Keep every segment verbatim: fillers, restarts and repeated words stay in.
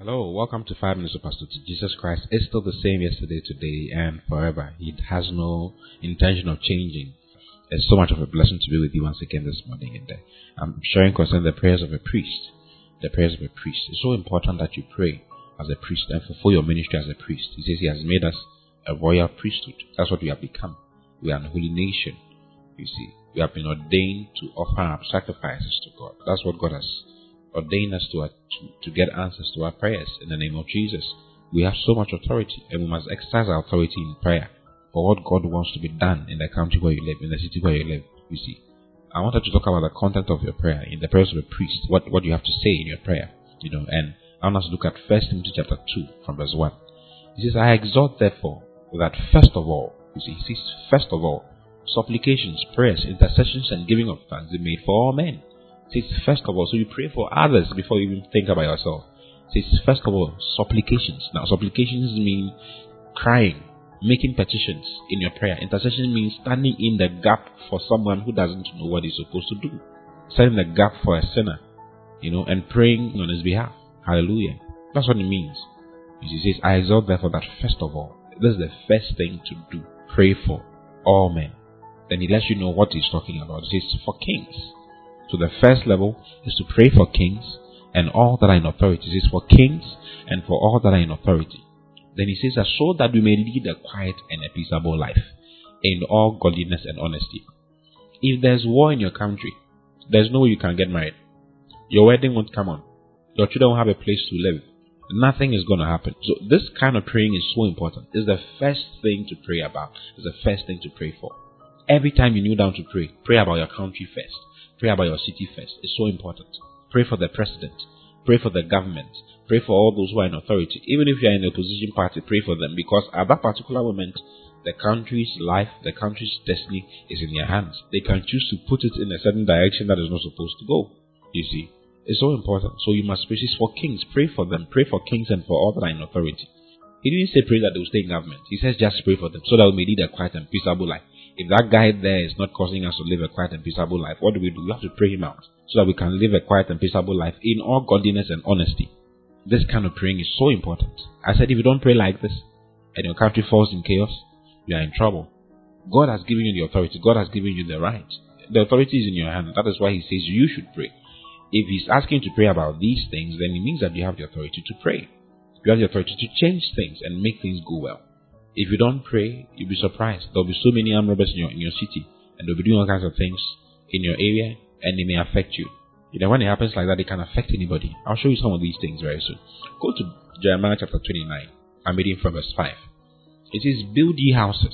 Hello, welcome to Five Minutes of Pastor T. Jesus Christ is still the same yesterday, today, and forever. He has no intention of changing. It's so much of a blessing to be with you once again this morning. And uh, I'm sharing concerning the prayers of a priest. The prayers of a priest. It's so important that you pray as a priest and fulfill your ministry as a priest. He says he has made us a royal priesthood. That's what we have become. We are a holy nation. You see, we have been ordained to offer up sacrifices to God. That's what God has ordained us to, uh, to to get answers to our prayers in the name of Jesus. We have so much authority, and we must exercise our authority in prayer for what God wants to be done in the country where you live, in the city where you live. You see, I wanted to talk about the content of your prayer in the prayers of a priest. What what you have to say in your prayer, you know. And I want us to look at First Timothy chapter two from verse one. He says, "I exhort therefore that first of all," you see, he says, "first of all, supplications, prayers, intercessions, and giving of thanks be made for all men." It says first of all, so you pray for others before you even think about yourself. It says first of all, supplications. Now, supplications mean crying, making petitions in your prayer. Intercession means standing in the gap for someone who doesn't know what he's supposed to do. Standing in the gap for a sinner, you know, and praying on his behalf. Hallelujah. That's what it means. He says, "I exhort therefore that first of all," this is the first thing to do. Pray for all men. Then he lets you know what he's talking about. He says for kings. So the first level is to pray for kings and all that are in authority. It is for kings and for all that are in authority. Then he says that so that we may lead a quiet and a peaceable life in all godliness and honesty. If there's war in your country, there's no way you can get married. Your wedding won't come on. Your children won't have a place to live. Nothing is going to happen. So this kind of praying is so important. It's the first thing to pray about. It's the first thing to pray for. Every time you kneel down to pray, pray about your country first. Pray about your city first. It's so important. Pray for the president. Pray for the government. Pray for all those who are in authority. Even if you are in the opposition party, pray for them. Because at that particular moment, the country's life, the country's destiny is in their hands. They can choose to put it in a certain direction that is not supposed to go. You see, it's so important. So you must pray for kings. Pray for them. Pray for kings and for all that are in authority. He didn't say pray that they will stay in government. He says just pray for them so that we may lead a quiet and peaceable life. If that guy there is not causing us to live a quiet and peaceable life, what do we do? We have to pray him out so that we can live a quiet and peaceable life in all godliness and honesty. This kind of praying is so important. I said if you don't pray like this and your country falls in chaos, you are in trouble. God has given you the authority. God has given you the right. The authority is in your hand. That is why he says you should pray. If he's asking you to pray about these things, then it means that you have the authority to pray. You have the authority to change things and make things go well. If you don't pray, you'll be surprised. There'll be so many armed robbers in your, in your city, and they'll be doing all kinds of things in your area, and they may affect you. You know, when it happens like that, it can affect anybody. I'll show you some of these things very soon. Go to Jeremiah chapter twenty-nine. I'm reading from verse five. It says, "Build ye houses,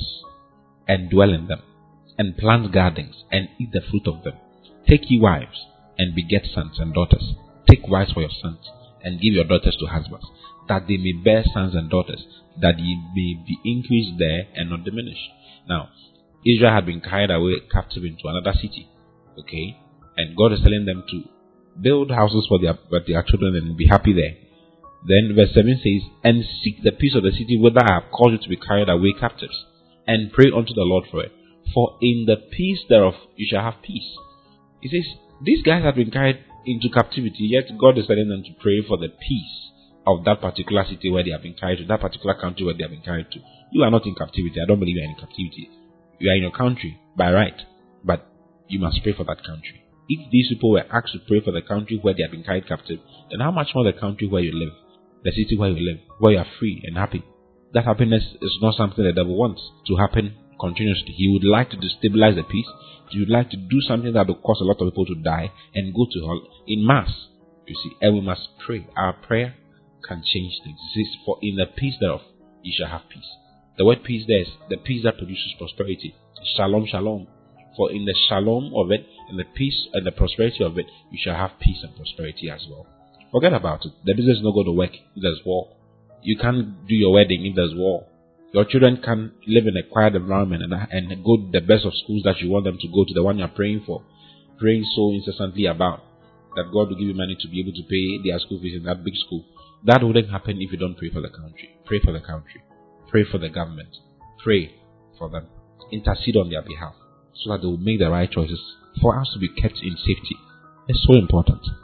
and dwell in them, and plant gardens, and eat the fruit of them. Take ye wives, and beget sons and daughters. Take wives for your sons, and give your daughters to husbands, that they may bear sons and daughters, that ye may be increased there and not diminished." Now, Israel had been carried away captive into another city, okay, and God is telling them to build houses for their, for their children and be happy there. Then verse seven says, "And seek the peace of the city whither I have caused you to be carried away captives, and pray unto the Lord for it. For in the peace thereof you shall have peace." He says, these guys have been carried into captivity, yet God is telling them to pray for the peace of that particular city where they have been carried to, that particular country where they have been carried to. You are not in captivity. I don't believe you are in captivity. You are in your country by right, but you must pray for that country. If these people were asked to pray for the country where they have been carried captive, then how much more the country where you live, the city where you live, where you are free and happy? That happiness is not something the devil wants to happen continuously. He would like to destabilize the peace. He would like to do something that will cause a lot of people to die and go to hell in mass. You see, and we must pray. Our prayer can change things. It says, "For in the peace thereof you shall have peace." The word peace there is the peace that produces prosperity. Shalom, shalom. For in the shalom of it, and the peace and the prosperity of it, you shall have peace and prosperity as well. Forget about it. The business is not going to work if there's war. You can't do your wedding if there's war. Your children can live in a quiet environment and, and go to the best of schools that you want them to go to, the one you're praying for, praying so incessantly about, that God will give you money to be able to pay their school fees in that big school. That wouldn't happen if you don't pray for the country. Pray for the country. Pray for the government. Pray for them. Intercede on their behalf so that they will make the right choices for us to be kept in safety. It's so important.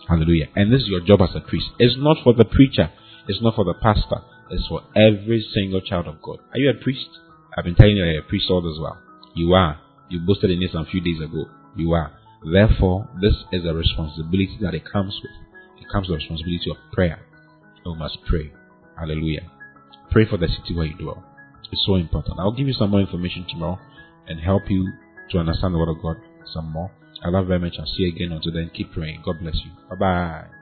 Hallelujah. And this is your job as a priest. It's not for the preacher. It's not for the pastor. It's for every single child of God. Are you a priest? I've been telling you that you're a priest all this while. You are. You boasted in this a few days ago. You are. Therefore, this is a responsibility that it comes with. It comes with the responsibility of prayer. You must pray. Hallelujah. Pray for the city where you dwell. It's so important. I'll give you some more information tomorrow and help you to understand the word of God some more. I love you very much. I'll see you again. Until then, keep praying. God bless you. Bye bye.